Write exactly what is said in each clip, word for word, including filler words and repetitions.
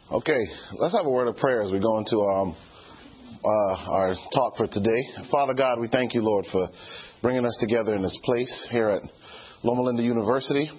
Okay, let's have a word of prayer as we go into um, uh, our talk for today. Father God, we thank you, Lord, for bringing us together in this place here at Loma Linda University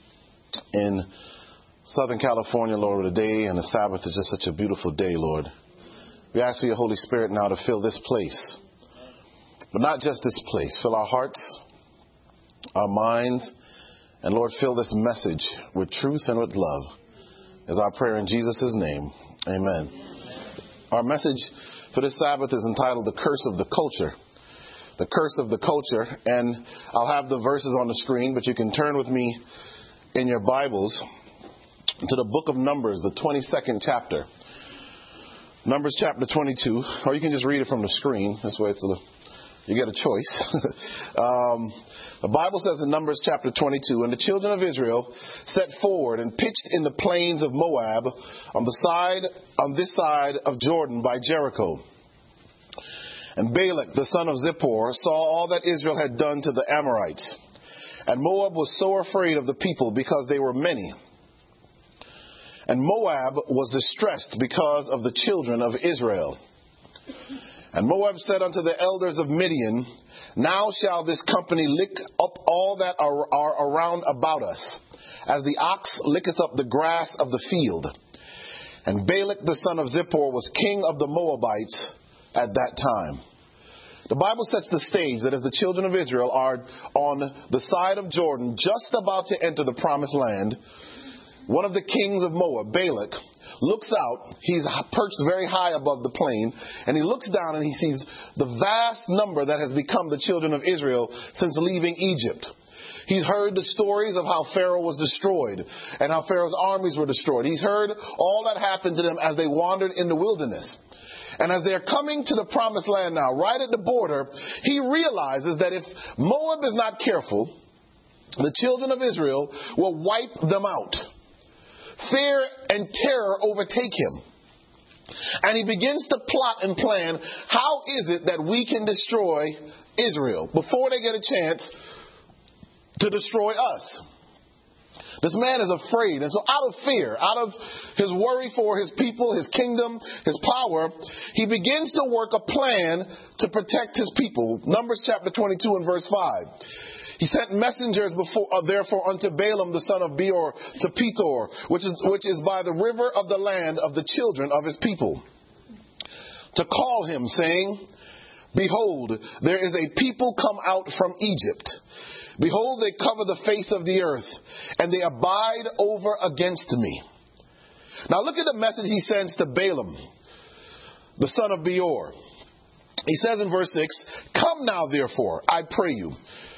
in Southern California, Lord. The day and the Sabbath is just such a beautiful day, Lord. We ask for your Holy Spirit now to fill this place, but not just this place. Fill our hearts, our minds, and Lord, fill this message with truth and with love. Is our prayer in Jesus' name. Amen. Our message for this Sabbath is entitled The Curse of the Culture. The Curse of the Culture. And I'll have the verses on the screen, but you can turn with me in your Bibles to the book of Numbers, the twenty-second chapter. Numbers chapter twenty-two. Or you can just read it from the screen. This way it's a, you get a choice. um, The Bible says in Numbers chapter twenty-two, and the children of Israel set forward and pitched in the plains of Moab on the side, on this side of Jordan by Jericho. And Balak, the son of Zippor, saw all that Israel had done to the Amorites. And Moab was so afraid of the people because they were many. And Moab was distressed because of the children of Israel. And Moab said unto the elders of Midian, now shall this company lick up all that are, are around about us, as the ox licketh up the grass of the field. And Balak the son of Zippor was king of the Moabites at that time. The Bible sets the stage that as the children of Israel are on the side of Jordan, just about to enter the promised land, one of the kings of Moab, Balak, looks out. He's perched very high above the plain, and he looks down and he sees the vast number that has become the children of Israel since leaving Egypt. He's heard the stories of how Pharaoh was destroyed and how Pharaoh's armies were destroyed. He's heard all that happened to them as they wandered in the wilderness. And as they're coming to the promised land now, right at the border, he realizes that if Moab is not careful, the children of Israel will wipe them out. Fear and terror overtake him. And he begins to plot and plan, how is it that we can destroy Israel before they get a chance to destroy us? This man is afraid. And so out of fear, out of his worry for his people, his kingdom, his power, he begins to work a plan to protect his people. Numbers chapter twenty-two and verse five. He sent messengers before, uh, therefore unto Balaam the son of Beor to Pethor, which is, which is by the river of the land of the children of his people, to call him, saying, behold, there is a people come out from Egypt. Behold, they cover the face of the earth, and they abide over against me. Now look at the message he sends to Balaam, the son of Beor. He says in verse six, come now therefore, I pray you,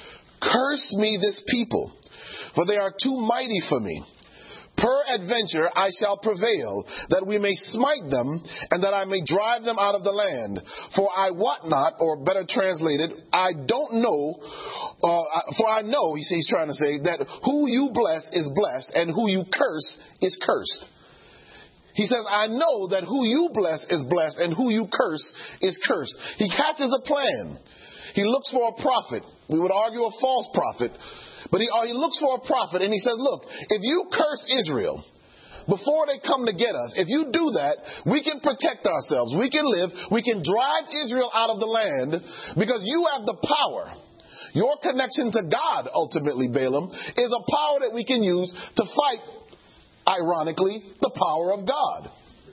curse me this people, for they are too mighty for me. Peradventure I shall prevail, that we may smite them, and that I may drive them out of the land. For I wot not, or better translated, I don't know, uh, for I know, he's trying to say, that who you bless is blessed, and who you curse is cursed. He says, I know that who you bless is blessed, and who you curse is cursed. He catches a plan. He looks for a prophet. We would argue a false prophet. But he, uh, he looks for a prophet and he says, look, if you curse Israel before they come to get us, if you do that, we can protect ourselves. We can live. We can drive Israel out of the land because you have the power. Your connection to God, ultimately, Balaam, is a power that we can use to fight, ironically, the power of God.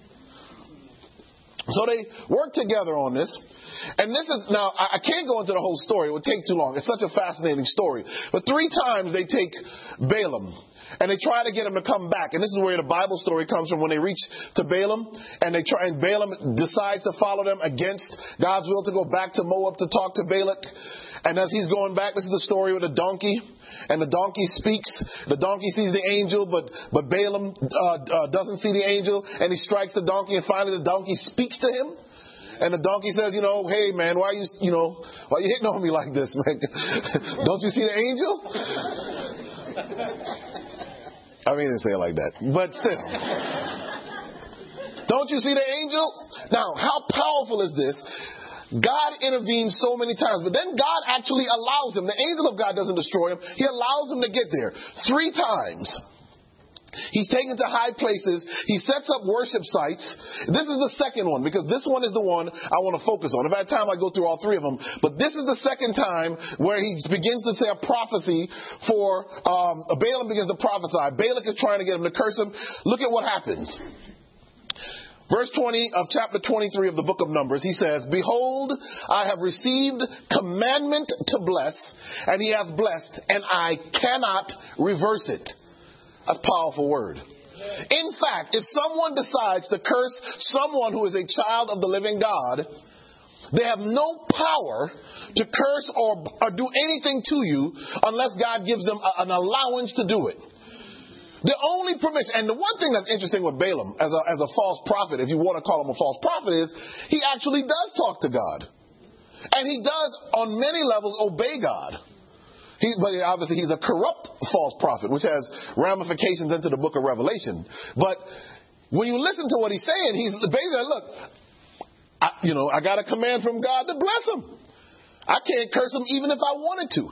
So they work together on this. And this is, now, I can't go into the whole story. It would take too long. It's such a fascinating story. But three times they take Balaam and they try to get him to come back. And this is where the Bible story comes from, when they reach to Balaam and they try, and Balaam decides to follow them against God's will to go back to Moab to talk to Balak. And as he's going back, this is the story with a donkey. And the donkey speaks. The donkey sees the angel, but, but Balaam uh, uh, doesn't see the angel. And he strikes the donkey, and finally the donkey speaks to him. And the donkey says, you know, hey, man, why you, you know, why you hitting on me like this, man? Don't you see the angel? I mean, they say it like that, but still. Don't you see the angel? Now, how powerful is this? God intervenes so many times, but then God actually allows him. The angel of God doesn't destroy him. He allows him to get there three times. He's taken to high places. He sets up worship sites. This is the second one, because this one is the one I want to focus on. If I had time, I'd go through all three of them. But this is the second time where he begins to say a prophecy for um, Balaam begins to prophesy. Balak is trying to get him to curse him. Look at what happens. Verse twenty of chapter twenty-three of the book of Numbers, he says, "Behold, I have received commandment to bless, and he hath blessed, and I cannot reverse it." A powerful word. In fact, if someone decides to curse someone who is a child of the living God, they have no power to curse or, or do anything to you unless God gives them a, an allowance to do it. The only permission, and the one thing that's interesting with Balaam as a, as a false prophet, if you want to call him a false prophet, is he actually does talk to God. And he does, on many levels, obey God. He, but obviously he's a corrupt false prophet, which has ramifications into the book of Revelation. But when you listen to what he's saying, he's basically, look, I, you know, I got a command from God to bless him. I can't curse him even if I wanted to.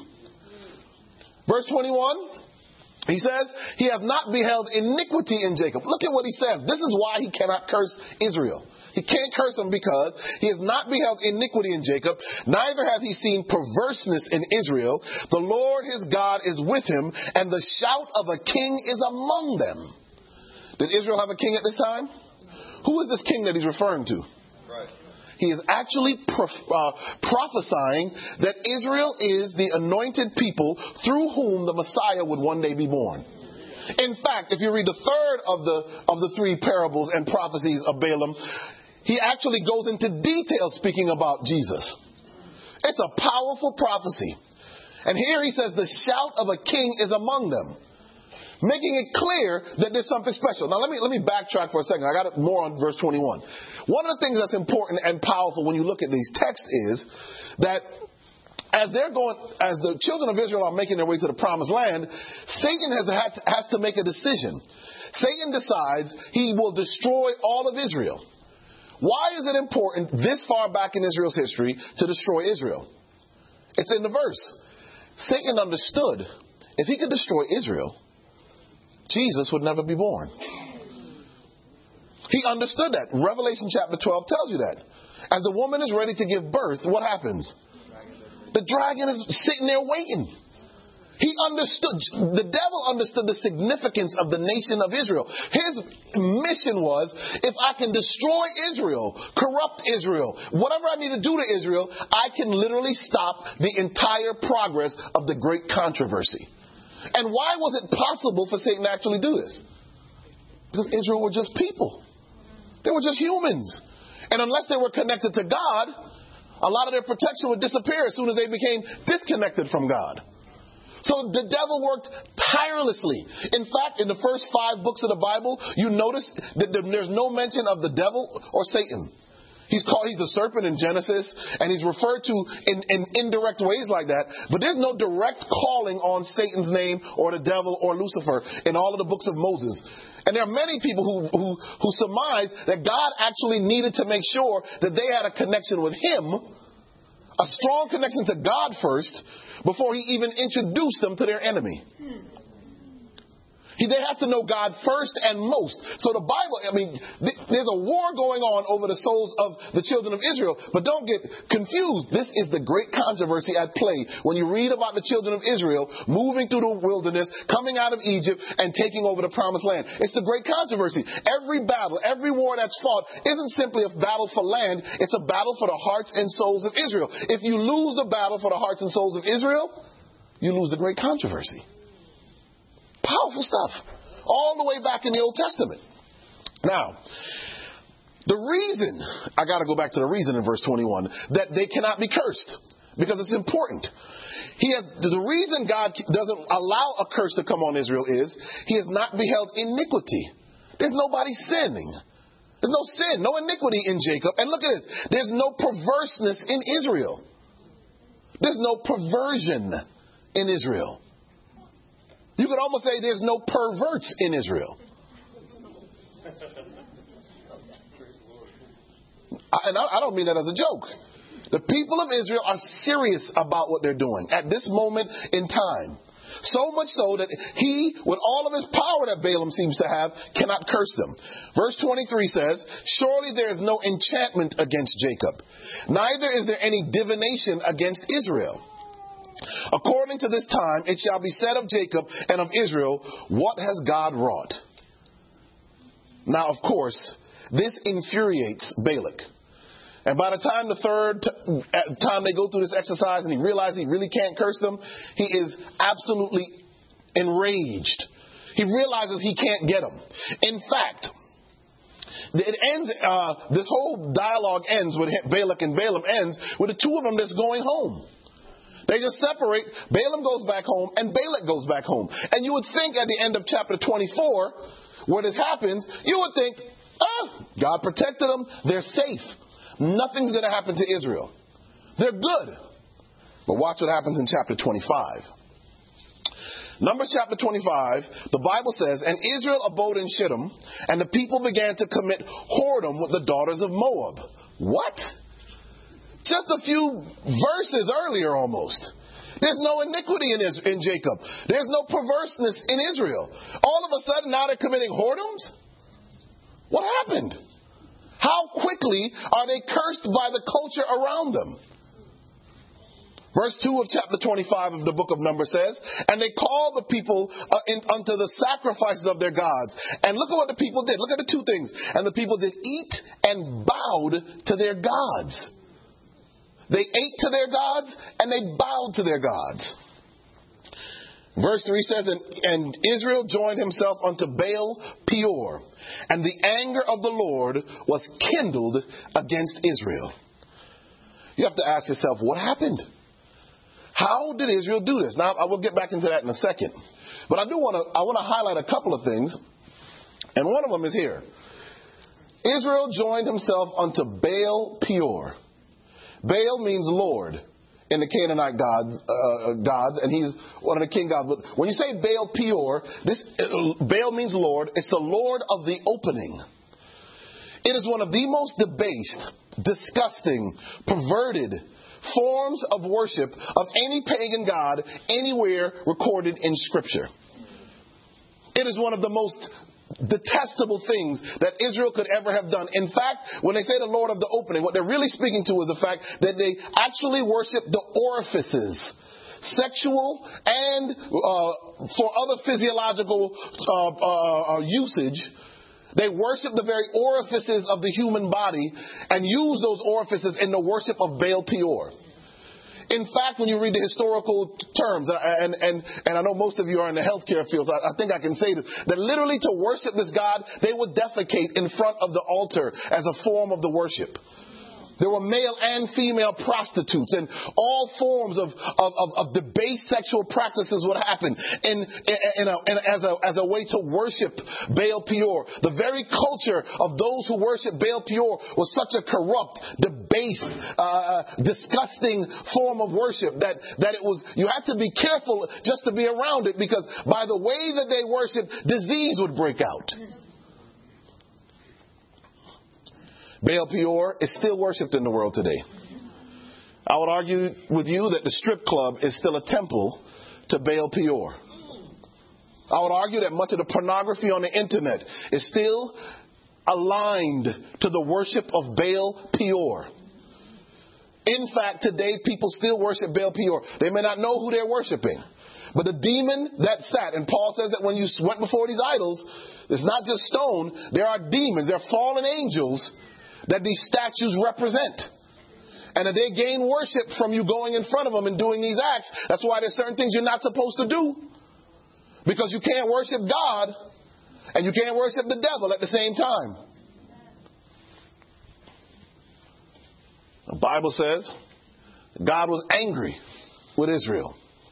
Verse twenty-one, he says, "He hath not beheld iniquity in Jacob." Look at what he says. This is why he cannot curse Israel. He can't curse him because he has not beheld iniquity in Jacob, neither hath he seen perverseness in Israel. The Lord his God is with him, and the shout of a king is among them. Did Israel have a king at this time? Who is this king that he's referring to? Right. He is actually prof- uh, prophesying that Israel is the anointed people through whom the Messiah would one day be born. In fact, if you read the third of the of the three parables and prophecies of Balaam, he actually goes into detail speaking about Jesus. It's a powerful prophecy. And here he says the shout of a king is among them, making it clear that there's something special. Now let me let me backtrack for a second. I got more on verse twenty-one. One of the things that's important and powerful when you look at these texts is that as they're going, as the children of Israel are making their way to the promised land, Satan has had to, has to make a decision. Satan decides he will destroy all of Israel. Why is it important this far back in Israel's history to destroy Israel? It's in the verse. Satan understood if he could destroy Israel, Jesus would never be born. He understood that. Revelation chapter twelve tells you that. As the woman is ready to give birth, what happens? The dragon is sitting there waiting. He understood, the devil understood the significance of the nation of Israel. His mission was, if I can destroy Israel, corrupt Israel, whatever I need to do to Israel, I can literally stop the entire progress of the great controversy. And why was it possible for Satan to actually do this? Because Israel were just people. They were just humans. And unless they were connected to God, a lot of their protection would disappear as soon as they became disconnected from God. So the devil worked tirelessly. In fact, in the first five books of the Bible, you notice that there's no mention of the devil or Satan. He's called, he's the serpent in Genesis, and he's referred to in, in indirect ways like that. But there's no direct calling on Satan's name or the devil or Lucifer in all of the books of Moses. And there are many people who, who, who surmise that God actually needed to make sure that they had a connection with him, a strong connection to God first, before he even introduced them to their enemy. He, they have to know God first and most. So the Bible, I mean, th- there's a war going on over the souls of the children of Israel. But don't get confused. This is the great controversy at play when you read about the children of Israel moving through the wilderness, coming out of Egypt, and taking over the promised land. It's the great controversy. Every battle, every war that's fought isn't simply a battle for land. It's a battle for the hearts and souls of Israel. If you lose the battle for the hearts and souls of Israel, you lose the great controversy. Powerful stuff. All the way back in the Old Testament. Now, the reason, I got to go back to the reason in verse twenty-one, that they cannot be cursed, because it's important. He has, the reason God doesn't allow a curse to come on Israel is he has not beheld iniquity. There's nobody sinning. There's no sin, no iniquity in Jacob. And look at this. There's no perverseness in Israel. There's no perversion in Israel. You could almost say there's no perverts in Israel. And I don't mean that as a joke. The people of Israel are serious about what they're doing at this moment in time. So much so that he, with all of his power that Balaam seems to have, cannot curse them. Verse twenty-three says, surely there is no enchantment against Jacob, neither is there any divination against Israel. According to this time, it shall be said of Jacob and of Israel, what has God wrought? Now, of course, this infuriates Balak. And by the time the third t- time they go through this exercise and he realizes he really can't curse them, he is absolutely enraged. He realizes he can't get them. In fact, it ends. Uh, this whole dialogue ends with Balak and Balaam ends with the two of them just going home. They just separate. Balaam goes back home and Balak goes back home. And you would think at the end of chapter twenty-four, where this happens, you would think, ah, God protected them. They're safe. Nothing's going to happen to Israel. They're good. But watch what happens in chapter twenty-five. Numbers chapter twenty-five, the Bible says, and Israel abode in Shittim, and the people began to commit whoredom with the daughters of Moab. What? Just a few verses earlier almost. There's no iniquity in, Israel, in Jacob. There's no perverseness in Israel. All of a sudden now they're committing whoredoms? What happened? How quickly are they cursed by the culture around them? Verse two of chapter twenty-five of the book of Numbers says, and they called the people uh, in, unto the sacrifices of their gods. And look at what the people did. Look at the two things. And the people did eat and bowed to their gods. They ate to their gods and they bowed to their gods. Verse three says, and, and Israel joined himself unto Baal Peor, and the anger of the Lord was kindled against Israel. You have to ask yourself, what happened? How did Israel do this? Now, I will get back into that in a second. But I do want to I want to highlight a couple of things. And one of them is here. Israel joined himself unto Baal Peor. Baal means Lord in the Canaanite gods, uh, gods, and he's one of the king gods. But when you say Baal Peor, this uh, Baal means Lord. It's the Lord of the opening. It is one of the most debased, disgusting, perverted forms of worship of any pagan god anywhere recorded in Scripture. It is one of the most detestable things that Israel could ever have done. In fact, when they say the Lord of the opening, what they're really speaking to is the fact that they actually worship the orifices, sexual and uh, for other physiological uh, uh, usage. They worship the very orifices of the human body and use those orifices in the worship of Baal Peor. In fact, when you read the historical terms, and, and, and I know most of you are in the healthcare fields, I, I think I can say this, that literally to worship this God, they would defecate in front of the altar as a form of the worship. There were male and female prostitutes, and all forms of, of, of, of debased sexual practices would happen in, in, in, a, in as, a, as a way to worship Baal Peor. The very culture of those who worship Baal Peor was such a corrupt, debased, uh, disgusting form of worship that, that it was, you had to be careful just to be around it, because by the way that they worshiped, disease would break out. Baal Peor is still worshipped in the world today. I would argue with you that the strip club is still a temple to Baal Peor. I would argue that much of the pornography on the internet is still aligned to the worship of Baal Peor. In fact, today people still worship Baal Peor. They may not know who they're worshiping. But the demon that sat, and Paul says that when you went before these idols, it's not just stone, there are demons, there are fallen angels that these statues represent. And that they gain worship from you going in front of them and doing these acts. That's why there's certain things you're not supposed to do. Because you can't worship God and you can't worship the devil at the same time. The Bible says God was angry with Israel.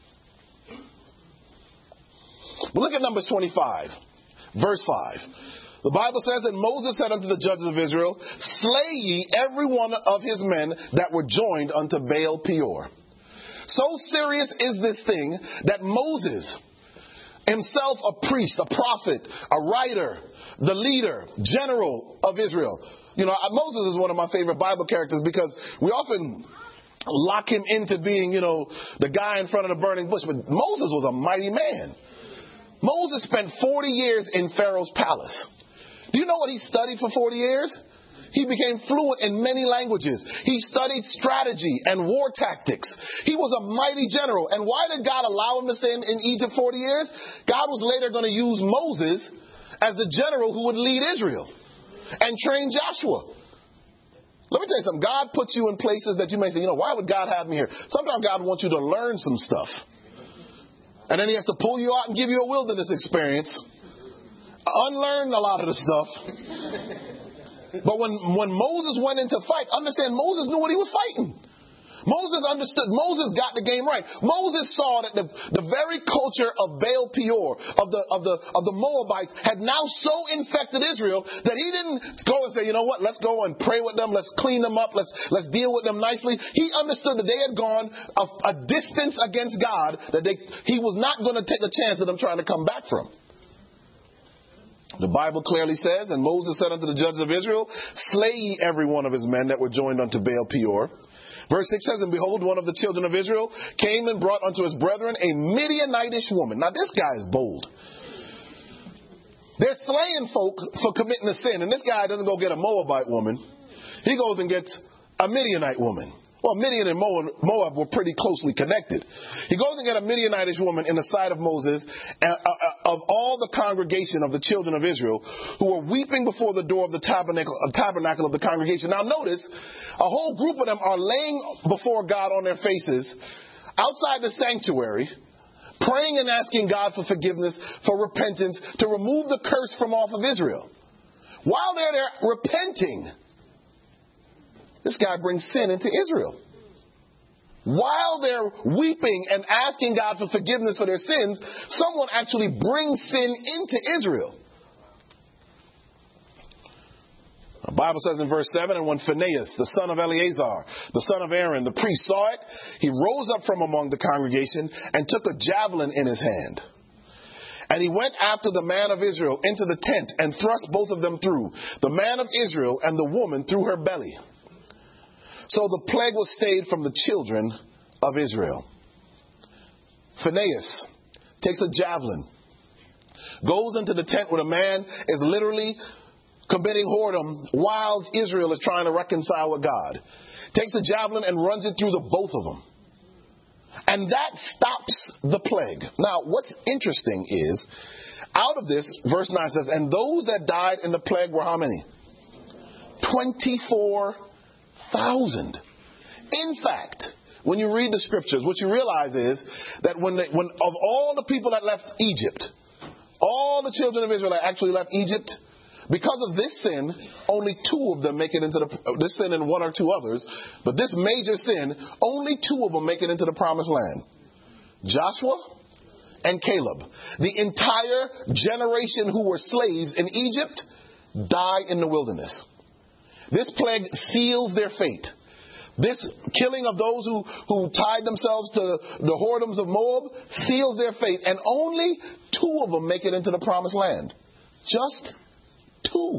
But look at Numbers twenty-five, verse five. The Bible says that Moses said unto the judges of Israel, slay ye every one of his men that were joined unto Baal Peor. So serious is this thing that Moses, himself a priest, a prophet, a writer, the leader, general of Israel. You know, Moses is one of my favorite Bible characters because we often lock him into being, you know, the guy in front of the burning bush. But Moses was a mighty man. Moses spent forty years in Pharaoh's palace. Do you know what he studied for forty years? He became fluent in many languages. He studied strategy and war tactics. He was a mighty general. And why did God allow him to stay in, in Egypt forty years? God was later going to use Moses as the general who would lead Israel and train Joshua. Let me tell you something. God puts you in places that you may say, you know, why would God have me here? Sometimes God wants you to learn some stuff. And then he has to pull you out and give you a wilderness experience. Unlearn a lot of the stuff. But when, when Moses went into fight, understand Moses knew what he was fighting. Moses understood. Moses got the game right. Moses saw that the, the very culture of Baal Peor, of the, of the, of the Moabites, had now so infected Israel that he didn't go and say, you know what, let's go and pray with them. Let's clean them up. Let's, let's deal with them nicely. He understood that they had gone a, a distance against God that they, he was not going to take a chance of them trying to come back from. The Bible clearly says, and Moses said unto the judges of Israel, slay ye every one of his men that were joined unto Baal Peor. Verse six says, and behold, one of the children of Israel came and brought unto his brethren a Midianitish woman. Now this guy is bold. They're slaying folk for committing a sin, and this guy doesn't go get a Moabite woman. He goes and gets a Midianite woman. Well, Midian and Moab were pretty closely connected. He goes and gets a Midianitish woman in the sight of Moses, uh, uh, of all the congregation of the children of Israel, who were weeping before the door of the tabernacle, uh, tabernacle of the congregation. Now notice, a whole group of them are laying before God on their faces outside the sanctuary, praying and asking God for forgiveness, for repentance, to remove the curse from off of Israel. While they're there repenting, this guy brings sin into Israel. While they're weeping and asking God for forgiveness for their sins, someone actually brings sin into Israel. The Bible says in verse seven, and when Phinehas, the son of Eleazar, the son of Aaron, the priest, saw it, he rose up from among the congregation and took a javelin in his hand. And he went after the man of Israel into the tent and thrust both of them through, the man of Israel and the woman through her belly. So the plague was stayed from the children of Israel. Phinehas takes a javelin, goes into the tent where the man is literally committing whoredom while Israel is trying to reconcile with God. Takes the javelin and runs it through the both of them. And that stops the plague. Now, what's interesting is, out of this, verse nine says, and those that died in the plague were how many? twenty-four thousand. In fact, when you read the scriptures, what you realize is that when, they, when of all the people that left Egypt, all the children of Israel that actually left Egypt, because of this sin, only two of them make it into the, this sin and one or two others, but this major sin, only two of them make it into the promised land. Joshua and Caleb. The entire generation who were slaves in Egypt die in the wilderness. This plague seals their fate. This killing of those who, who tied themselves to the whoredoms of Moab seals their fate. And only two of them make it into the promised land. Just two.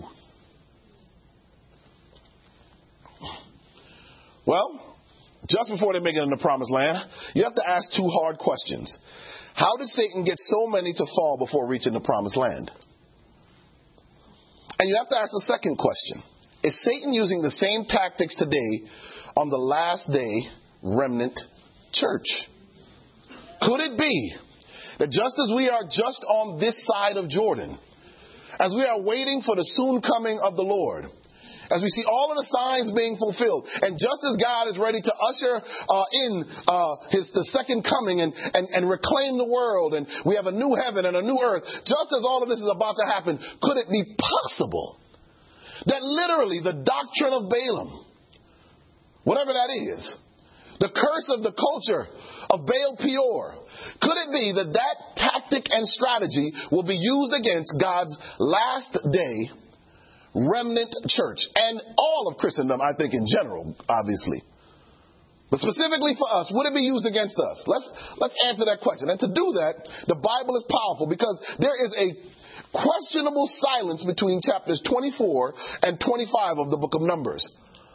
Well, just before they make it in the promised land, you have to ask two hard questions. How did Satan get so many to fall before reaching the promised land? And you have to ask the second question. Is Satan using the same tactics today on the last day remnant church? Could it be that just as we are just on this side of Jordan, as we are waiting for the soon coming of the Lord, as we see all of the signs being fulfilled, and just as God is ready to usher uh, in uh, his the second coming and, and, and reclaim the world, and we have a new heaven and a new earth, just as all of this is about to happen, could it be possible that literally the doctrine of Balaam, whatever that is, the curse of the culture of Baal Peor, could it be that that tactic and strategy will be used against God's last day remnant church and all of Christendom, I think in general, obviously. But specifically for us, would it be used against us? Let's, let's answer that question. And to do that, the Bible is powerful because there is a questionable silence between chapters twenty-four and twenty-five of the book of Numbers.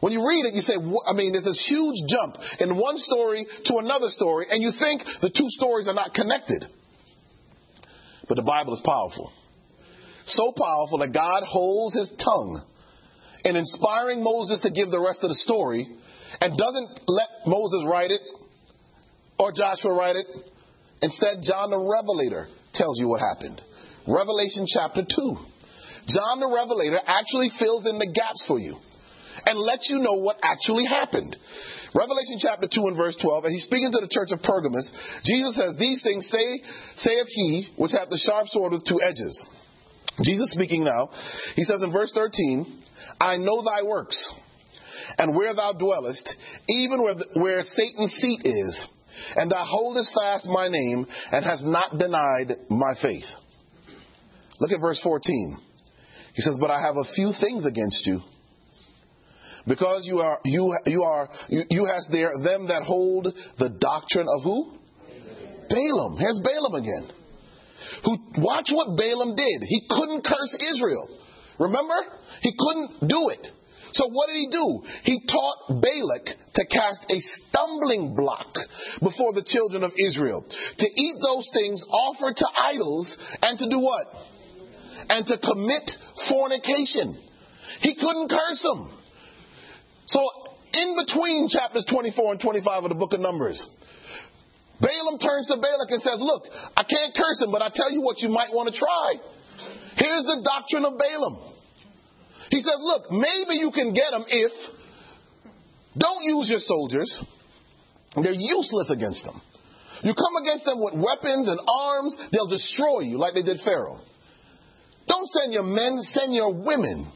When you read it, you say, I mean, there's this huge jump in one story to another story, and you think the two stories are not connected. But the Bible is powerful. So powerful that God holds his tongue in inspiring Moses to give the rest of the story and doesn't let Moses write it or Joshua write it. Instead, John the Revelator tells you what happened. Revelation chapter two. John the Revelator actually fills in the gaps for you and lets you know what actually happened. Revelation chapter two and verse twelve, and he's speaking to the church of Pergamos. Jesus says, these things say, saith he, which hath the sharp sword with two edges. Jesus speaking now, he says in verse thirteen, I know thy works, and where thou dwellest, even where, where Satan's seat is, and thou holdest fast my name, and hast not denied my faith. Look at verse fourteen. He says, but I have a few things against you, because you are you you are you, you hast there them that hold the doctrine of who? Balaam. Here's Balaam again. Who watch what Balaam did. He couldn't curse Israel. Remember? He couldn't do it. So what did he do? He taught Balak to cast a stumbling block before the children of Israel, to eat those things offered to idols, and to do what? And to commit fornication. He couldn't curse them. So in between chapters twenty-four and twenty-five of the book of Numbers, Balaam turns to Balak and says, look, I can't curse him, but I tell you what you might want to try. Here's the doctrine of Balaam. He says, look, maybe you can get them if don't use your soldiers. They're useless against them. You come against them with weapons and arms, they'll destroy you like they did Pharaoh. Don't send your men, send your women.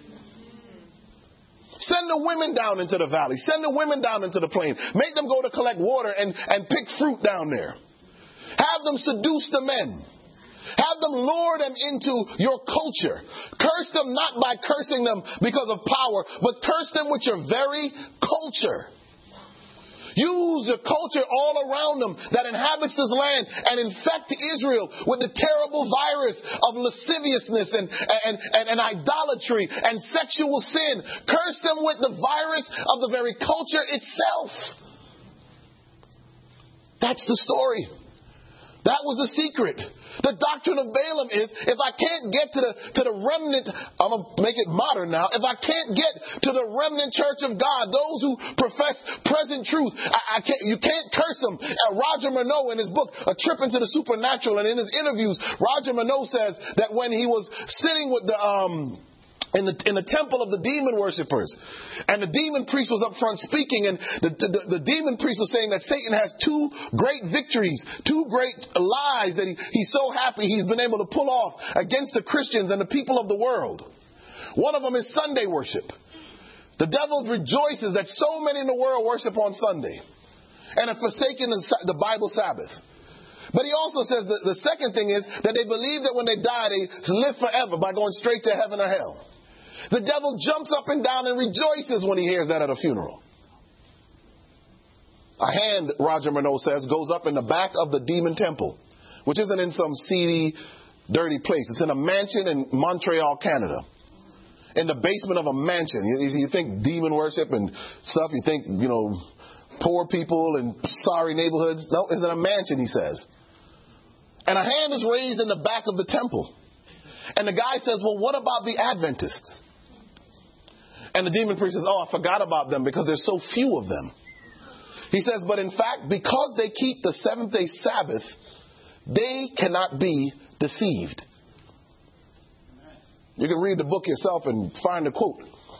Send the women down into the valley. Send the women down into the plain. Make them go to collect water and, and pick fruit down there. Have them seduce the men. Have them lure them into your culture. Curse them not by cursing them because of power, but curse them with your very culture. Use your culture all around them that inhabits this land and infect Israel with the terrible virus of lasciviousness and, and, and, and idolatry and sexual sin. Curse them with the virus of the very culture itself. That's the story. That was the secret. The doctrine of Balaam is, if I can't get to the to the remnant, I'm going to make it modern now. If I can't get to the remnant church of God, those who profess present truth, I, I can't. You can't curse them. Uh, Roger Minot, in his book, A Trip into the Supernatural, and in his interviews, Roger Minot says that when he was sitting with the um. In the, in the temple of the demon worshippers. And the demon priest was up front speaking, and the, the, the demon priest was saying that Satan has two great victories, two great lies that he, he's so happy he's been able to pull off against the Christians and the people of the world. One of them is Sunday worship. The devil rejoices that so many in the world worship on Sunday and have forsaken the, the Bible Sabbath. But he also says that the second thing is that they believe that when they die, they live forever by going straight to heaven or hell. The devil jumps up and down and rejoices when he hears that at a funeral. A hand, Roger Minot says, goes up in the back of the demon temple, which isn't in some seedy, dirty place. It's in a mansion in Montreal, Canada. In the basement of a mansion. You, you think demon worship and stuff, you think, you know, poor people and sorry neighborhoods. No, it's in a mansion, he says. And a hand is raised in the back of the temple. And the guy says, well, what about the Adventists? And the demon priest says, oh, I forgot about them because there's so few of them. He says, but in fact, because they keep the seventh day Sabbath, they cannot be deceived. You can read the book yourself and find the quote.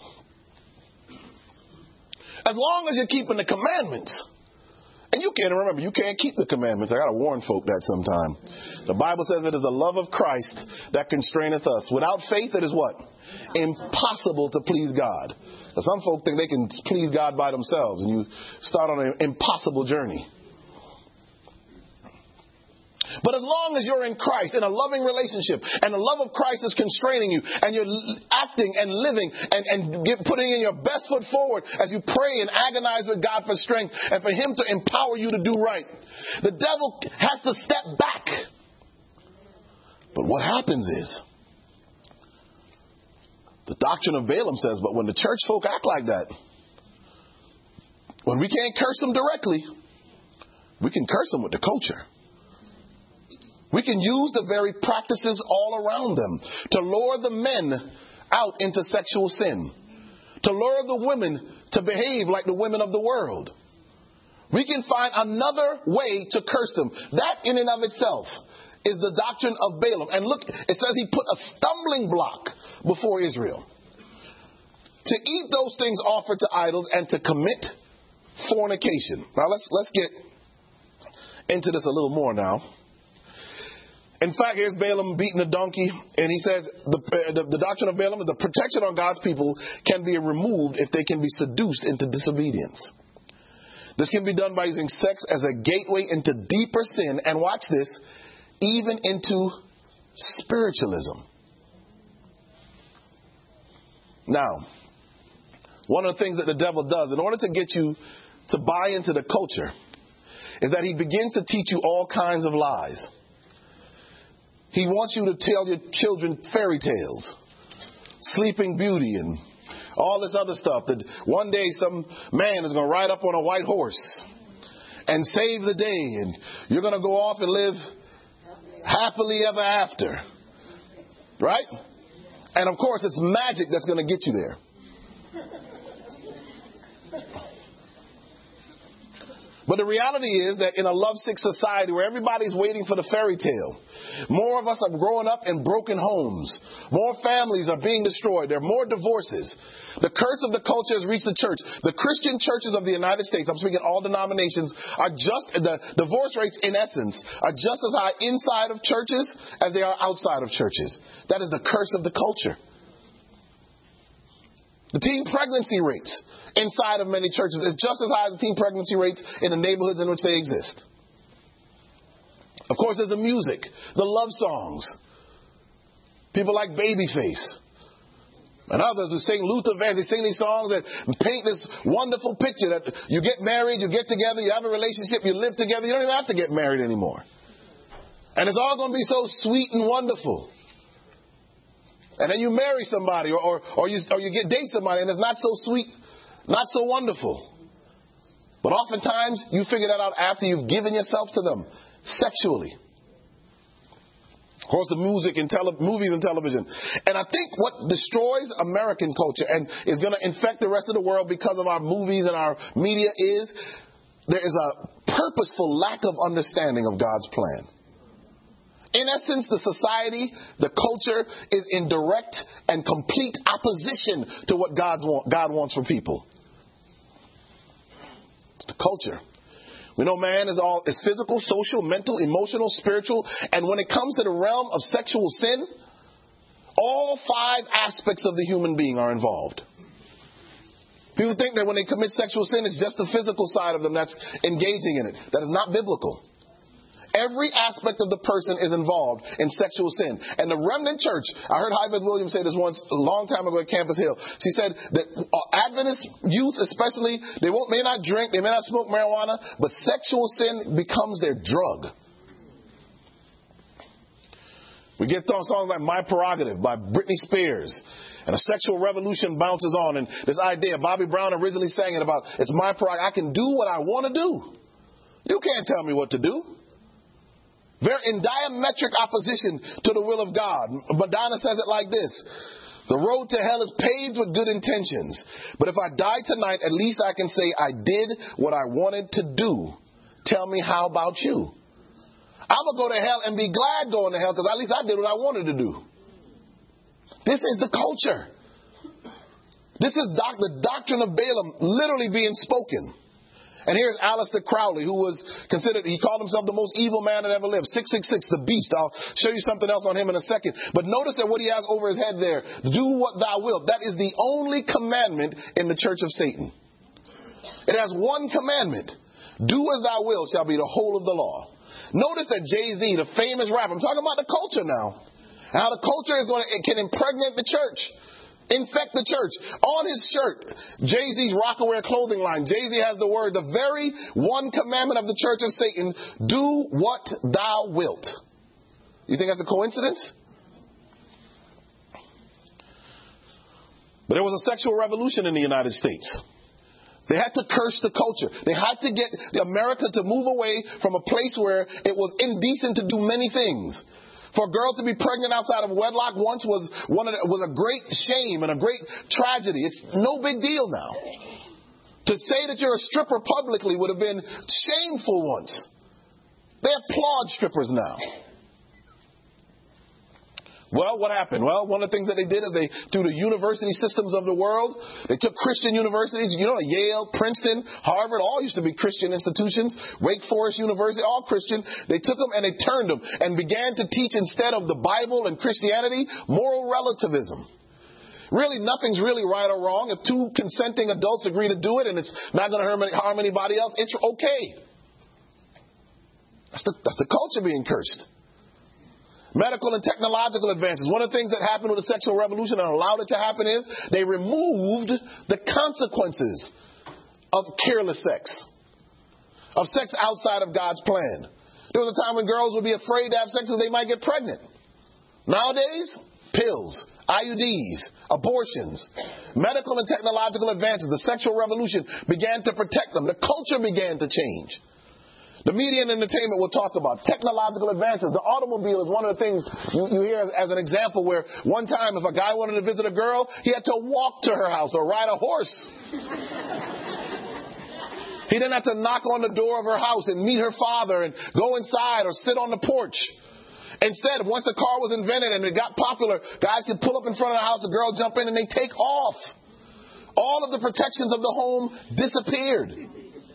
As long as you're keeping the commandments. And you can't remember, you can't keep the commandments. I got to warn folk that sometime. The Bible says it is the love of Christ that constraineth us. Without faith, it is what? Impossible to please God. Now, some folk think they can please God by themselves, and you start on an impossible journey. But as long as you're in Christ, in a loving relationship, and the love of Christ is constraining you, and you're acting and living and, and get, putting in your best foot forward as you pray and agonize with God for strength and for Him to empower you to do right, the devil has to step back. But what happens is, the doctrine of Balaam says, but when the church folk act like that, when we can't curse them directly, we can curse them with the culture. We can use the very practices all around them to lure the men out into sexual sin, to lure the women to behave like the women of the world. We can find another way to curse them. That in and of itself is the doctrine of Balaam. And look, it says he put a stumbling block before Israel. To eat those things offered to idols and to commit fornication. Now let's let's get into this a little more now. In fact, here's Balaam beating a donkey, and he says the, the, the doctrine of Balaam is the protection on God's people can be removed if they can be seduced into disobedience. This can be done by using sex as a gateway into deeper sin, and watch this, even into spiritualism. Now, one of the things that the devil does in order to get you to buy into the culture is that he begins to teach you all kinds of lies. He wants you to tell your children fairy tales, Sleeping Beauty, and all this other stuff. That one day some man is going to ride up on a white horse and save the day, and you're going to go off and live happily ever after. Right? And of course, it's magic that's going to get you there. But the reality is that in a lovesick society where everybody's waiting for the fairy tale, more of us are growing up in broken homes. More families are being destroyed. There are more divorces. The curse of the culture has reached the church. The Christian churches of the United States, I'm speaking all denominations, are just, the divorce rates in essence are just as high inside of churches as they are outside of churches. That is the curse of the culture. The teen pregnancy rates inside of many churches is just as high as the teen pregnancy rates in the neighborhoods in which they exist. Of course, there's the music, the love songs. People like Babyface and others who sing Luther Vandross. They sing these songs that paint this wonderful picture that you get married, you get together, you have a relationship, you live together. You don't even have to get married anymore. And it's all going to be so sweet and wonderful. And then you marry somebody or, or, or, you, or you get date somebody and it's not so sweet, not so wonderful. But oftentimes you figure that out after you've given yourself to them sexually. Of course, the music and tele- movies and television. And I think what destroys American culture and is going to infect the rest of the world because of our movies and our media is there is a purposeful lack of understanding of God's plan. In essence, the society, the culture is in direct and complete opposition to what God's want, God wants for people. It's the culture. We know man is all is physical, social, mental, emotional, spiritual, and when it comes to the realm of sexual sin, all five aspects of the human being are involved. People think that when they commit sexual sin, it's just the physical side of them that's engaging in it. That is not biblical. Every aspect of the person is involved in sexual sin. And the remnant church, I heard Hy Beth Williams say this once a long time ago at Campus Hill. She said that Adventist youth especially, they won't, may not drink, they may not smoke marijuana, but sexual sin becomes their drug. We get songs like My Prerogative by Britney Spears. And a sexual revolution bounces on. And this idea, Bobby Brown originally sang it about, it's my prerogative. I can do what I want to do. You can't tell me what to do. They're in diametric opposition to the will of God. Madonna says it like this. The road to hell is paved with good intentions. But if I die tonight, at least I can say I did what I wanted to do. Tell me, how about you? I'm going to go to hell and be glad going to hell because at least I did what I wanted to do. This is the culture. This is doc- the doctrine of Balaam literally being spoken. And here's Aleister Crowley, who was considered, he called himself the most evil man that ever lived. six six six, the beast. I'll show you something else on him in a second. But notice that what he has over his head there, do what thou wilt. That is the only commandment in the church of Satan. It has one commandment. Do as thou wilt shall be the whole of the law. Notice that Jay-Z, the famous rapper, I'm talking about the culture now, how the culture is going to, it can impregnate the church. Infect the church. On his shirt, Jay-Z's Rockaware clothing line, Jay-Z has the word, the very one commandment of the church of Satan, do what thou wilt. You think that's a coincidence? But there was a sexual revolution in the United States. They had to curse the culture. They had to get America to move away from a place where it was indecent to do many things. For a girl to be pregnant outside of wedlock once was one of the, was a great shame and a great tragedy. It's no big deal now. To say that you're a stripper publicly would have been shameful once. They applaud strippers now. Well, what happened? Well, one of the things that they did is they, through the university systems of the world, they took Christian universities, you know, Yale, Princeton, Harvard, all used to be Christian institutions, Wake Forest University, all Christian. They took them and they turned them and began to teach, instead of the Bible and Christianity, moral relativism. Really, nothing's really right or wrong. If two consenting adults agree to do it and it's not going to harm anybody else, it's okay. That's the, that's the culture being cursed. Medical and technological advances. One of the things that happened with the sexual revolution and allowed it to happen is they removed the consequences of careless sex, of sex outside of God's plan. There was a time when girls would be afraid to have sex because they might get pregnant. Nowadays, pills, I U Ds, abortions, medical and technological advances, the sexual revolution began to protect them. The culture began to change. The media and entertainment we'll talk about. Technological advances. The automobile is one of the things you, you hear as, as an example where one time if a guy wanted to visit a girl, he had to walk to her house or ride a horse. He didn't have to knock on the door of her house and meet her father and go inside or sit on the porch. Instead, once the car was invented and it got popular, guys could pull up in front of the house, the girl jump in and they take off. All of the protections of the home disappeared.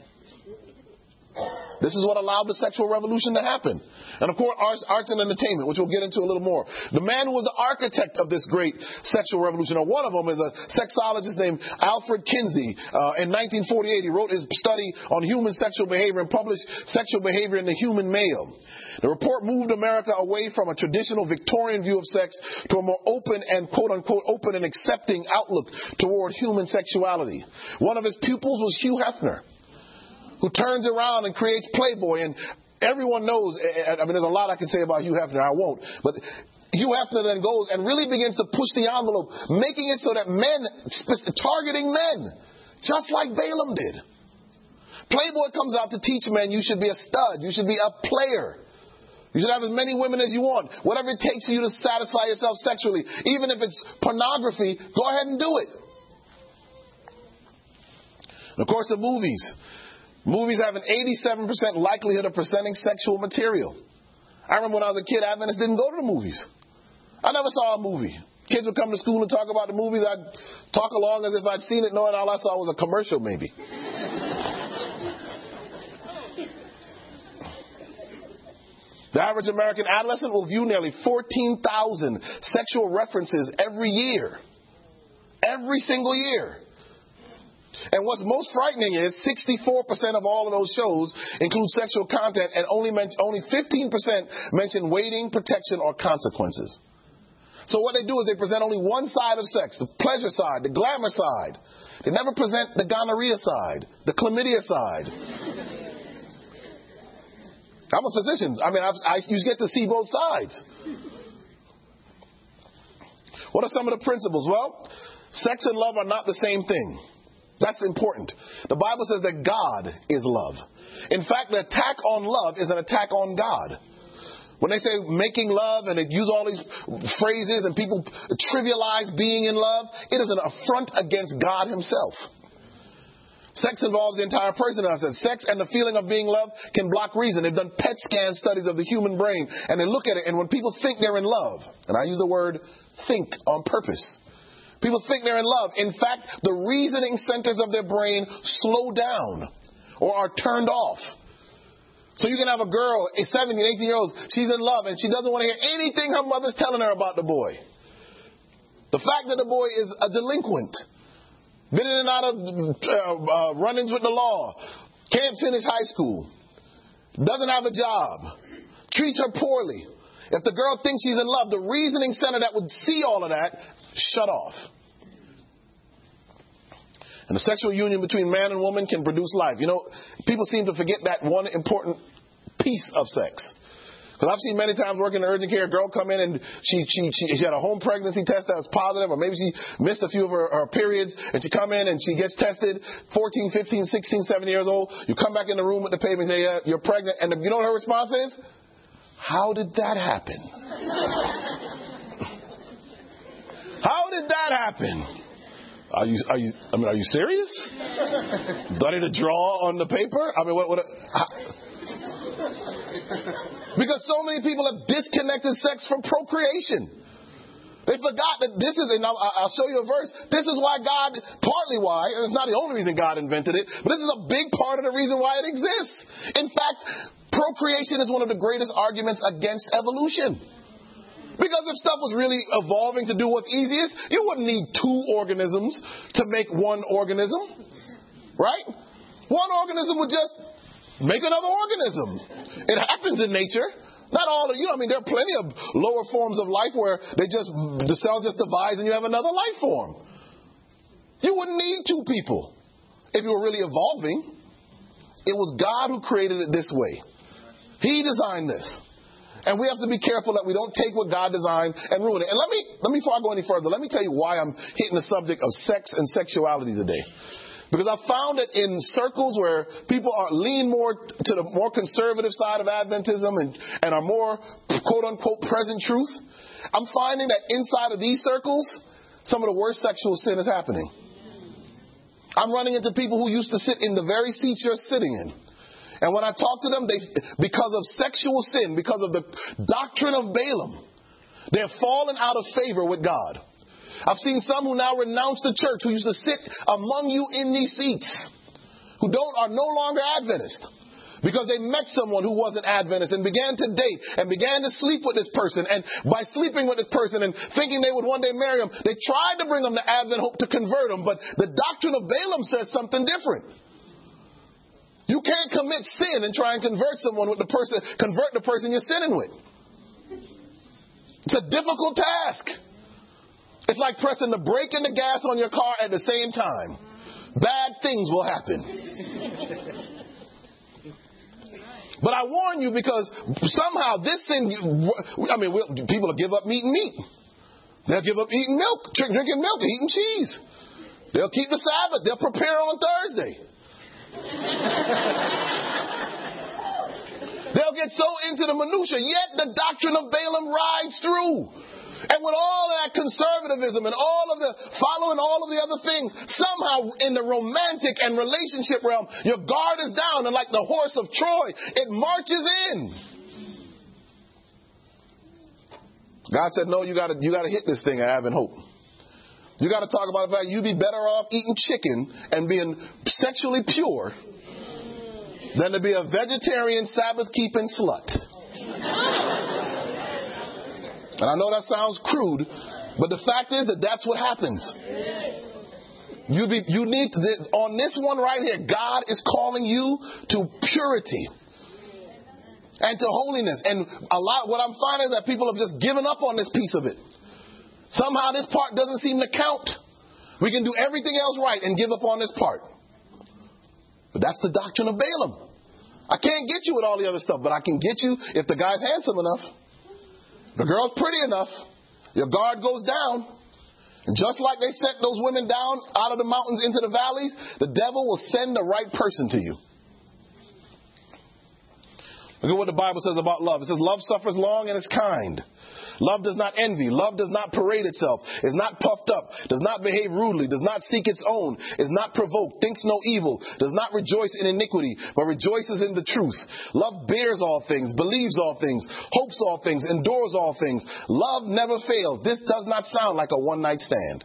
This is what allowed the sexual revolution to happen. And of course, arts, arts and entertainment, which we'll get into a little more. The man who was the architect of this great sexual revolution, or one of them, is a sexologist named Alfred Kinsey. Uh, in nineteen forty-eight, he wrote his study on human sexual behavior and published Sexual Behavior in the Human Male. The report moved America away from a traditional Victorian view of sex to a more open and quote-unquote open and accepting outlook toward human sexuality. One of his pupils was Hugh Hefner, who turns around and creates Playboy. And everyone knows, I mean, there's a lot I can say about Hugh Hefner. I won't. But Hugh Hefner then goes and really begins to push the envelope, making it so that men, targeting men, just like Balaam did. Playboy comes out to teach men you should be a stud. You should be a player. You should have as many women as you want. Whatever it takes for you to satisfy yourself sexually. Even if it's pornography, go ahead and do it. And of course, the movies. Movies have an eighty-seven percent likelihood of presenting sexual material. I remember when I was a kid, Adventists didn't go to the movies. I never saw a movie. Kids would come to school and talk about the movies. I'd talk along as if I'd seen it, knowing all I saw was a commercial maybe. The average American adolescent will view nearly fourteen thousand sexual references every year. Every single year. And what's most frightening is sixty-four percent of all of those shows include sexual content, and only men- only fifteen percent mention waiting, protection, or consequences. So what they do is they present only one side of sex, the pleasure side, the glamour side. They never present the gonorrhea side, the chlamydia side. I'm a physician. I mean, I've, I, you get to see both sides. What are some of the principles? Well, sex and love are not the same thing. That's important. The Bible says that God is love. In fact, the attack on love is an attack on God. When they say making love and they use all these phrases and people trivialize being in love, it is an affront against God himself. Sex involves the entire person. I said sex and the feeling of being loved can block reason. They've done P E T scan studies of the human brain, and they look at it, and when people think they're in love, and I use the word think on purpose, people think they're in love. In fact, the reasoning centers of their brain slow down or are turned off. So you can have a girl, a seventeen, eighteen-year-old, she's in love, and she doesn't want to hear anything her mother's telling her about the boy. The fact that the boy is a delinquent, been in and out of uh, uh, run-ins with the law, can't finish high school, doesn't have a job, treats her poorly. If the girl thinks she's in love, the reasoning center that would see all of that, shut off. And the sexual union between man and woman can produce life. You know, people seem to forget that one important piece of sex. Because I've seen many times working in urgent care, a girl come in and she, she, she, she had a home pregnancy test that was positive, or maybe she missed a few of her, her periods, and she come in and she gets tested, fourteen, fifteen, sixteen, seventeen years old. You come back in the room with the paper and say, yeah, you're pregnant. And the, you know what her response is? How did that happen? How did that happen? Are you, are you, I mean, are you serious? Do I need to draw on the paper? I mean, what, what, how? Because so many people have disconnected sex from procreation. They forgot that this is, and I'll, I'll show you a verse, this is why God, partly why, and it's not the only reason God invented it, but this is a big part of the reason why it exists. In fact, procreation is one of the greatest arguments against evolution. Because if stuff was really evolving to do what's easiest, you wouldn't need two organisms to make one organism. Right? One organism would just make another organism. It happens in nature. Not all of, you know, I mean, there are plenty of lower forms of life where they just, the cell just divides and you have another life form. You wouldn't need two people if you were really evolving. It was God who created it this way. He designed this. And we have to be careful that we don't take what God designed and ruin it. And let me, let me, before I go any further, let me tell you why I'm hitting the subject of sex and sexuality today. Because I found that in circles where people are lean more to the more conservative side of Adventism and, and are more quote unquote present truth, I'm finding that inside of these circles, some of the worst sexual sin is happening. I'm running into people who used to sit in the very seats you're sitting in. And when I talk to them, they, because of sexual sin, because of the doctrine of Balaam, they have fallen out of favor with God. I've seen some who now renounce the church, who used to sit among you in these seats, who don't are no longer Adventist, because they met someone who wasn't Adventist and began to date and began to sleep with this person. And by sleeping with this person and thinking they would one day marry him, they tried to bring them to Advent, hope to convert them. But the doctrine of Balaam says something different. You can't commit sin and try and convert someone with the person, convert the person you're sinning with. It's a difficult task. It's like pressing the brake and the gas on your car at the same time. Bad things will happen. But I warn you, because somehow this thing, I mean, we'll, people will give up eating meat. They'll give up eating milk, drinking milk, eating cheese. They'll keep the Sabbath. They'll prepare on Thursday. They'll get so into the minutia, yet the doctrine of Balaam rides through. And with all of that conservatism and all of the following all of the other things, somehow in the romantic and relationship realm, your guard is down, and like the horse of Troy, it marches in. God said, no, you gotta you gotta hit this thing at Advent Hope. You got to talk about the fact you'd be better off eating chicken and being sexually pure than to be a vegetarian Sabbath-keeping slut. And I know that sounds crude, but the fact is that that's what happens. You be, you need to, on this one right here, God is calling you to purity and to holiness. And a lot, what I'm finding is that people have just given up on this piece of it. Somehow this part doesn't seem to count. We can do everything else right and give up on this part. But that's the doctrine of Balaam. I can't get you with all the other stuff, but I can get you if the guy's handsome enough. The girl's pretty enough. Your guard goes down. And just like they sent those women down out of the mountains into the valleys, the devil will send the right person to you. Look at what the Bible says about love. It says love suffers long and is kind. Love does not envy. Love does not parade itself, is not puffed up, does not behave rudely, does not seek its own, is not provoked, thinks no evil, does not rejoice in iniquity, but rejoices in the truth. Love bears all things, believes all things, hopes all things, endures all things. Love never fails. This does not sound like a one-night stand.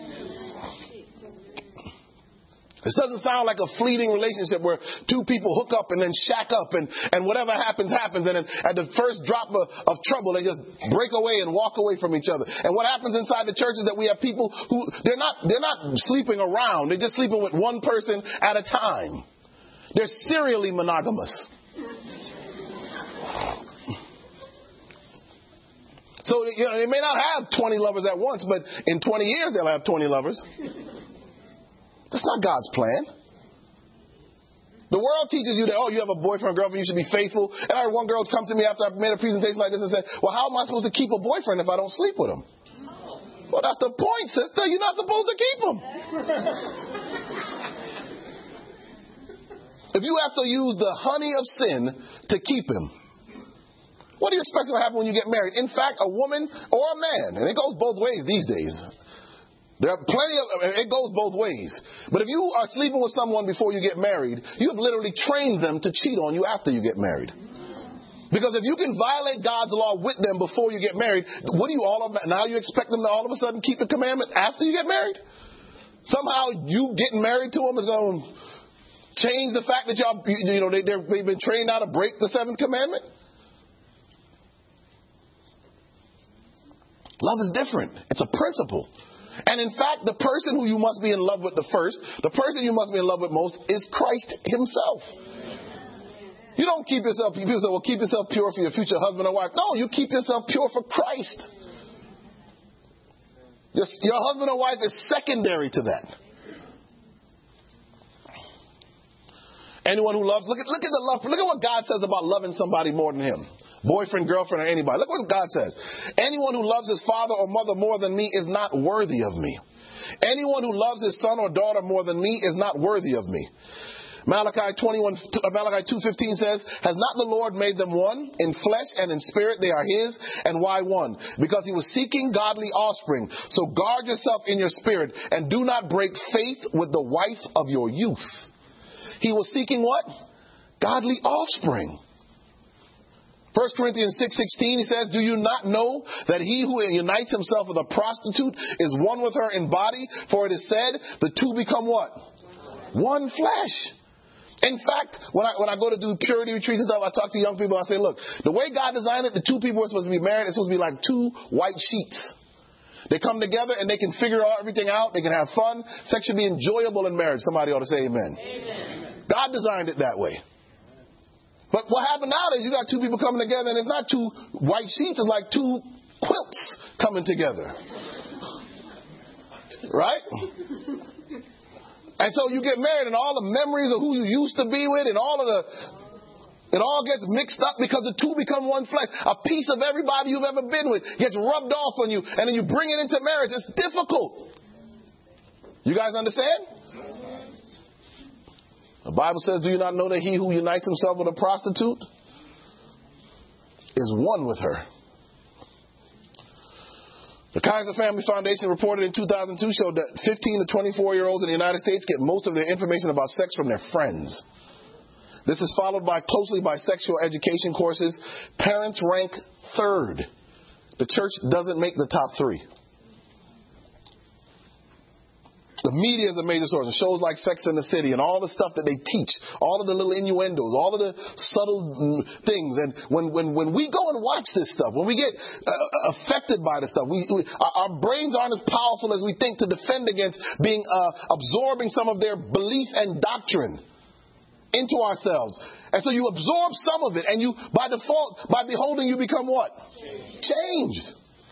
This doesn't sound like a fleeting relationship where two people hook up and then shack up and, and whatever happens, happens. And then at the first drop of, of trouble, they just break away and walk away from each other. And what happens inside the church is that we have people who, they're not, they're not sleeping around. They're just sleeping with one person at a time. They're serially monogamous. So, you know, they may not have twenty lovers at once, but in twenty years they'll have twenty lovers. That's not God's plan. The world teaches you that, oh, you have a boyfriend or girlfriend, you should be faithful. And I had one girl come to me after I made a presentation like this and said, well, how am I supposed to keep a boyfriend if I don't sleep with him? Well, that's the point, sister. You're not supposed to keep him. If you have to use the honey of sin to keep him, what do you expect will happen when you get married? In fact, a woman or a man, and it goes both ways these days. There are plenty of, it goes both ways. But if you are sleeping with someone before you get married, you have literally trained them to cheat on you after you get married. Because if you can violate God's law with them before you get married, what do you all of now you expect them to all of a sudden keep the commandment after you get married? Somehow you getting married to them is going to change the fact that y'all, you know, they, they've been trained how to break the seventh commandment? Love is different. It's a principle. And in fact, the person who you must be in love with the first, the person you must be in love with most is Christ himself. You don't keep yourself, people say, well, keep yourself pure for your future husband or wife. No, you keep yourself pure for Christ. Your, your husband or wife is secondary to that. Anyone who loves, look at, look at the love, look at what God says about loving somebody more than him. Boyfriend, girlfriend, or anybody. Look what God says. Anyone who loves his father or mother more than me is not worthy of me. Anyone who loves his son or daughter more than me is not worthy of me. Malachi twenty-one, Malachi two fifteen says, has not the Lord made them one? In flesh and in spirit they are his. And why one? Because he was seeking godly offspring. So guard yourself in your spirit and do not break faith with the wife of your youth. He was seeking what? Godly offspring. First Corinthians six sixteen, he says, do you not know that he who unites himself with a prostitute is one with her in body? For it is said, the two become what? One flesh. In fact, when I when I go to do purity retreats and stuff, I talk to young people, I say, look, the way God designed it, the two people are supposed to be married, it's supposed to be like two white sheets. They come together and they can figure out everything out. They can have fun. Sex should be enjoyable in marriage. Somebody ought to say amen. Amen. God designed it that way. But what happened nowadays, you got two people coming together and it's not two white sheets, it's like two quilts coming together. Right? And so you get married and all the memories of who you used to be with and all of the, it all gets mixed up because the two become one flesh. A piece of everybody you've ever been with gets rubbed off on you and then you bring it into marriage. It's difficult. You guys understand? The Bible says, do you not know that he who unites himself with a prostitute is one with her? The Kaiser Family Foundation reported in two thousand two showed that fifteen to twenty-four year olds in the United States get most of their information about sex from their friends. This is followed by closely by sexual education courses. Parents rank third. The church doesn't make the top three. The media is a major source. It shows like Sex and the City and all the stuff that they teach, all of the little innuendos, all of the subtle things. And when when, when we go and watch this stuff, when we get uh, affected by this stuff, we, we our, our brains aren't as powerful as we think to defend against being uh, absorbing some of their belief and doctrine into ourselves. And so you absorb some of it, and you, by default, by beholding, you become what? Changed. Changed.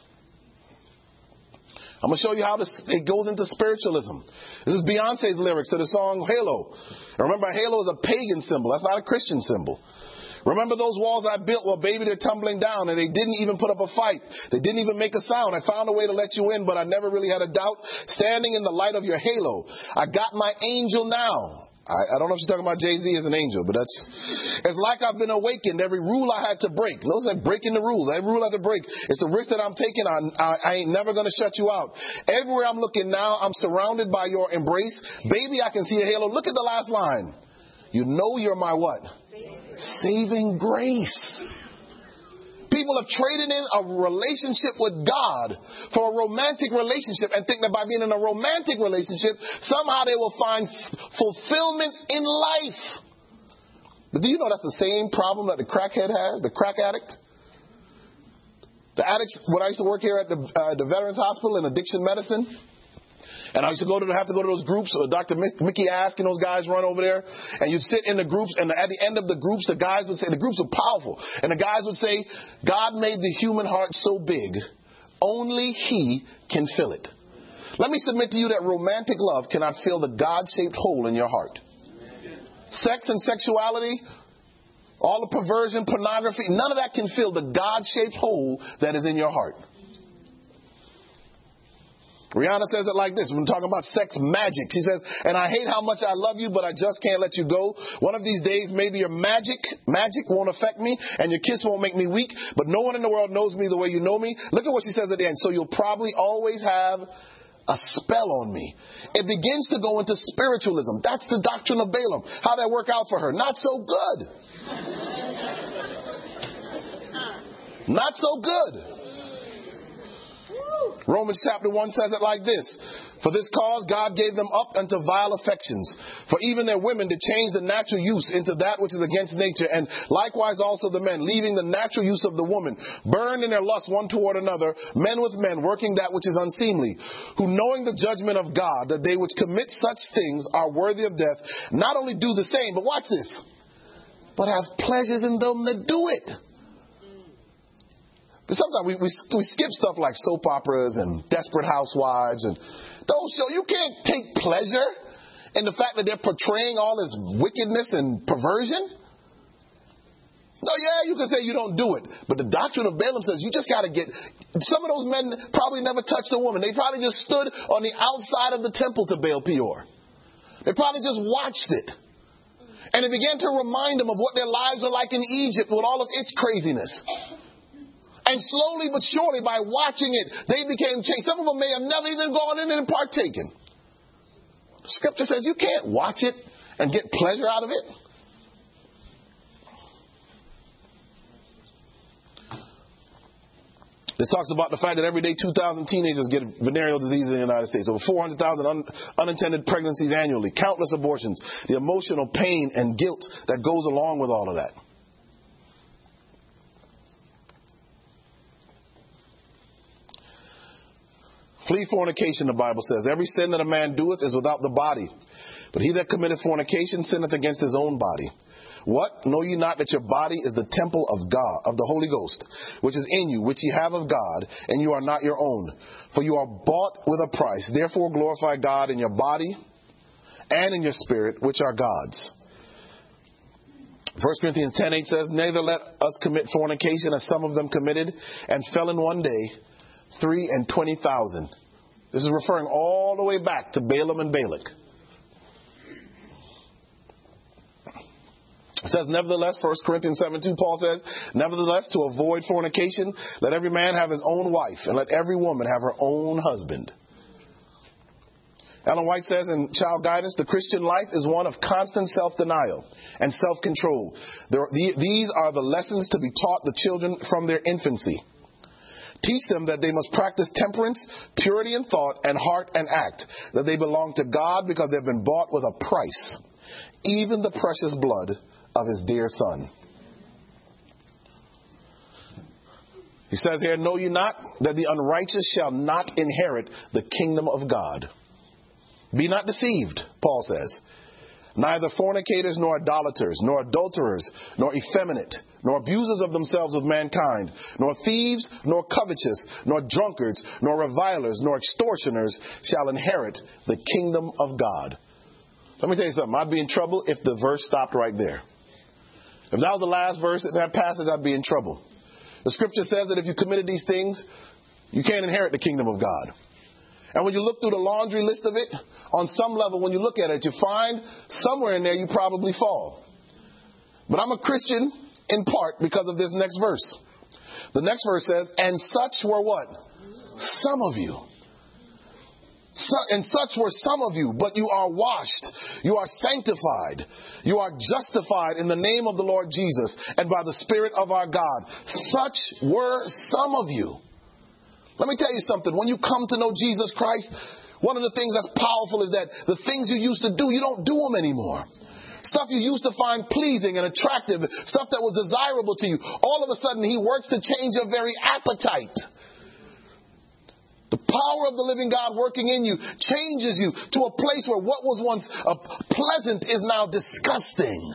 I'm going to show you how this it goes into spiritualism. This is Beyonce's lyrics to the song Halo. And remember, Halo is a pagan symbol. That's not a Christian symbol. Remember those walls I built? Well, baby, they're tumbling down, and they didn't even put up a fight. They didn't even make a sound. I found a way to let you in, but I never really had a doubt. Standing in the light of your halo, I got my angel now. I, I don't know if she's talking about Jay-Z as an angel, but that's, it's like I've been awakened. Every rule I had to break. Notice like breaking the rules. Every rule I had to break. It's the risk that I'm taking. I, I, I ain't never going to shut you out. Everywhere I'm looking now, I'm surrounded by your embrace. Baby, I can see a halo. Look at the last line. You know you're my what? Saving grace. People have traded in a relationship with God for a romantic relationship and think that by being in a romantic relationship, somehow they will find f- fulfillment in life. But do you know that's the same problem that the crackhead has, the crack addict? The addicts, when I used to work here at the, uh, the Veterans Hospital in addiction medicine, and I used to go to have to go to those groups. So Doctor Mickey Ask and those guys run over there, and you'd sit in the groups. And at the end of the groups, the guys would say the groups were powerful, and the guys would say, "God made the human heart so big, only He can fill it." Let me submit to you that romantic love cannot fill the God-shaped hole in your heart. Sex and sexuality, all the perversion, pornography, none of that can fill the God-shaped hole that is in your heart. Rihanna says it like this when talking about sex magic. She says, and I hate how much I love you, but I just can't let you go. One of these days, maybe your magic, magic won't affect me, and your kiss won't make me weak, but no one in the world knows me the way you know me. Look at what she says at the end. So you'll probably always have a spell on me. It begins to go into spiritualism. That's the doctrine of Balaam. How'd that work out for her? Not so good. Not so good. Romans chapter one says it like this. For this cause God gave them up unto vile affections. For even their women did change the natural use into that which is against nature. And likewise also the men, leaving the natural use of the woman, burned in their lust one toward another, men with men, working that which is unseemly. Who knowing the judgment of God, that they which commit such things are worthy of death, not only do the same, but watch this, but have pleasures in them that do it. But sometimes we, we we skip stuff like soap operas and Desperate Housewives and those shows. You can't take pleasure in the fact that they're portraying all this wickedness and perversion. No, yeah, you can say you don't do it. But the doctrine of Balaam says you just got to get... Some of those men probably never touched a woman. They probably just stood on the outside of the temple to Baal Peor. They probably just watched it. And it began to remind them of what their lives were like in Egypt with all of its craziness. And slowly but surely, by watching it, they became changed. Some of them may have never even gone in and partaken. Scripture says you can't watch it and get pleasure out of it. This talks about the fact that every day two thousand teenagers get venereal disease in the United States. Over four hundred thousand un- unintended pregnancies annually. Countless abortions. The emotional pain and guilt that goes along with all of that. Flee fornication, the Bible says. Every sin that a man doeth is without the body. But he that committeth fornication sinneth against his own body. What? Know ye not that your body is the temple of God, of the Holy Ghost, which is in you, which ye have of God, and you are not your own. For you are bought with a price. Therefore glorify God in your body and in your spirit, which are God's. First Corinthians ten eight says, neither let us commit fornication as some of them committed, and fell in one day three and twenty thousand. This is referring all the way back to Balaam and Balak. It says, nevertheless, First Corinthians seven two, Paul says, nevertheless, to avoid fornication, let every man have his own wife, and let every woman have her own husband. Ellen White says in Child Guidance, the Christian life is one of constant self-denial and self-control. There, these are the lessons to be taught the children from their infancy. Teach them that they must practice temperance, purity in thought, and heart and act, that they belong to God because they've been bought with a price, even the precious blood of his dear Son. He says here, know ye not that the unrighteous shall not inherit the kingdom of God? Be not deceived, Paul says. Neither fornicators, nor idolaters, nor adulterers, nor effeminate, nor abusers of themselves with mankind, nor thieves, nor covetous, nor drunkards, nor revilers, nor extortioners shall inherit the kingdom of God. Let me tell you something. I'd be in trouble if the verse stopped right there. If that was the last verse in that passage, I'd be in trouble. The scripture says that if you committed these things, you can't inherit the kingdom of God. And when you look through the laundry list of it, on some level, when you look at it, you find somewhere in there you probably fall. But I'm a Christian in part because of this next verse. The next verse says, and such were what? Some of you. So, and such were some of you, but you are washed, you are sanctified, you are justified in the name of the Lord Jesus and by the Spirit of our God. Such were some of you. Let me tell you something. When you come to know Jesus Christ, one of the things that's powerful is that the things you used to do, you don't do them anymore. Stuff you used to find pleasing and attractive, stuff that was desirable to you, all of a sudden he works to change your very appetite. The power of the living God working in you changes you to a place where what was once uh, pleasant is now disgusting.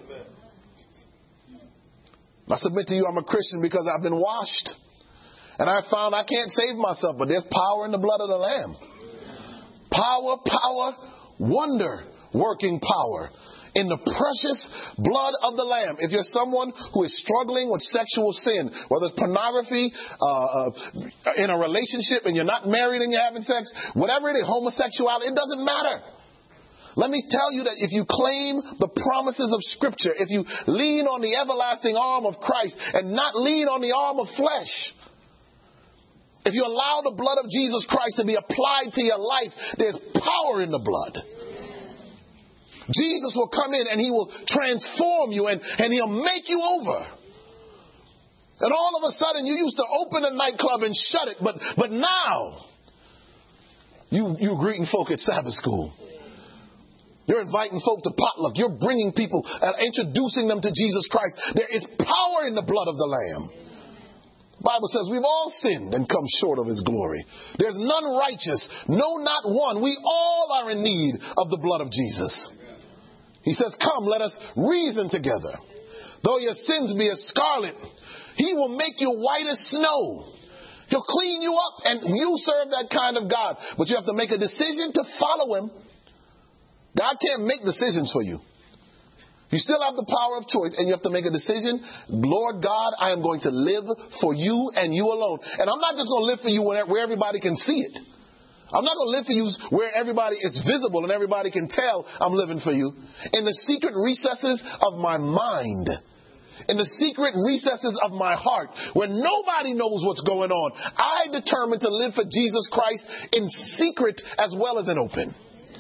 I submit to you, I'm a Christian because I've been washed. And I found I can't save myself, but there's power in the blood of the Lamb. Power, power, wonder working power in the precious blood of the Lamb. If you're someone who is struggling with sexual sin, whether it's pornography, uh, uh, in a relationship and you're not married and you're having sex, whatever it is, homosexuality, it doesn't matter. Let me tell you that if you claim the promises of Scripture, if you lean on the everlasting arm of Christ and not lean on the arm of flesh, if you allow the blood of Jesus Christ to be applied to your life, there's power in the blood. Jesus will come in and He will transform you and, and He'll make you over. And all of a sudden you used to open a nightclub and shut it, but but now you, you're greeting folk at Sabbath school. You're inviting folk to potluck. You're bringing people and introducing them to Jesus Christ. There is power in the blood of the Lamb. The Bible says we've all sinned and come short of His glory. There's none righteous, no, not one. We all are in need of the blood of Jesus. He says, come, let us reason together. Though your sins be as scarlet, He will make you white as snow. He'll clean you up, and you serve that kind of God. But you have to make a decision to follow Him. God can't make decisions for you. You still have the power of choice, and you have to make a decision. Lord God, I am going to live for you and you alone. And I'm not just going to live for you where everybody can see it. I'm not going to live for you where everybody is visible and everybody can tell I'm living for you. In the secret recesses of my mind, in the secret recesses of my heart, where nobody knows what's going on, I determined to live for Jesus Christ in secret as well as in open.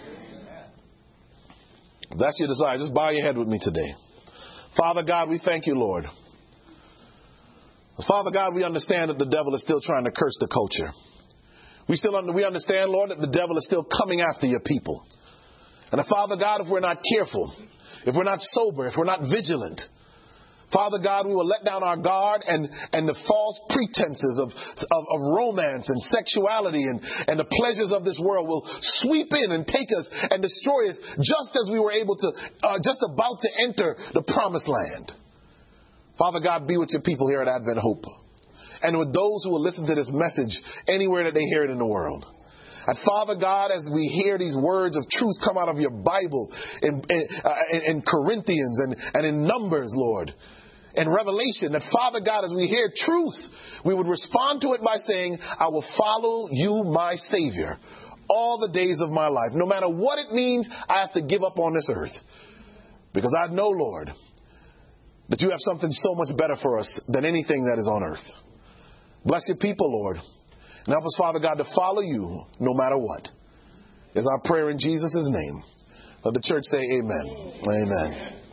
If that's your desire, just bow your head with me today. Father God, we thank you, Lord. Father God, we understand that the devil is still trying to curse the culture. We still under, we understand, Lord, that the devil is still coming after your people. And Father God, if we're not careful, if we're not sober, if we're not vigilant, Father God, we will let down our guard, and, and the false pretenses of, of, of romance and sexuality and, and the pleasures of this world will sweep in and take us and destroy us just as we were able to, uh, just about to enter the promised land. Father God, be with your people here at Advent Hope, and with those who will listen to this message anywhere that they hear it in the world. And Father God, as we hear these words of truth come out of your Bible in, in, uh, in, in Corinthians and, and in Numbers, Lord, and Revelation, that Father God, as we hear truth, we would respond to it by saying, I will follow you, my Savior, all the days of my life. No matter what it means, I have to give up on this earth. Because I know, Lord, that you have something so much better for us than anything that is on earth. Bless your people, Lord. And help us, Father God, to follow you no matter what. Is our prayer in Jesus' name. Let the church say amen. Amen.